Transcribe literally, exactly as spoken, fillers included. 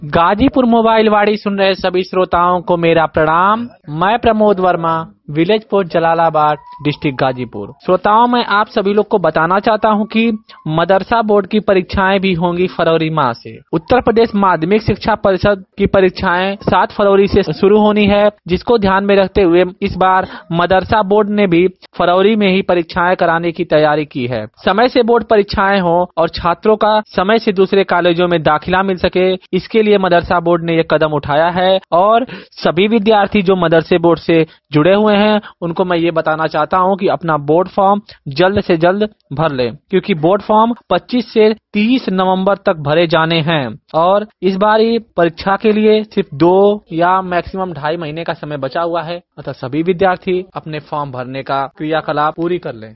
Ghazipur mobile वाड़ी सुन रहे सभी श्रोताओं को मेरा प्रणाम। मैं Pramod Verma, village post Jalalabad, district Ghazipur. श्रोताओं, मैं आप सभी लोग को बताना चाहता हूं कि मदरसा बोर्ड की परीक्षाएं भी होंगी फरवरी माह से। उत्तर प्रदेश माध्यमिक शिक्षा परिषद की परीक्षाएं सात फरवरी से शुरू होनी है, जिसको ध्यान में रखते हुए इस बार मदरसा बोर्ड ने भी फरवरी में ही परीक्षाएं कराने की तैयारी की है। समय से बोर्ड परीक्षाएं हो और छात्रों का समय से दूसरे कॉलेजों में दाखिला मिल सके, इसके लिए मदरसा बोर्ड ने यह कदम उठाया है। और सभी विद्यार्थी जो मदरसे बोर्ड से जुड़े हुए हैं उनको मैं ये बताना चाहता हूं कि अपना बोर्ड फॉर्म जल्द से जल्द भर लें, क्योंकि बोर्ड फॉर्म पच्चीस से तीस नवंबर तक भरे जाने हैं। और इस बार परीक्षा के लिए सिर्फ दो या मैक्सिमम ढाई महीने का समय बचा हुआ है, अतः सभी विद्यार्थी अपने फॉर्म भरने का क्रियाकलाप पूरी कर लें।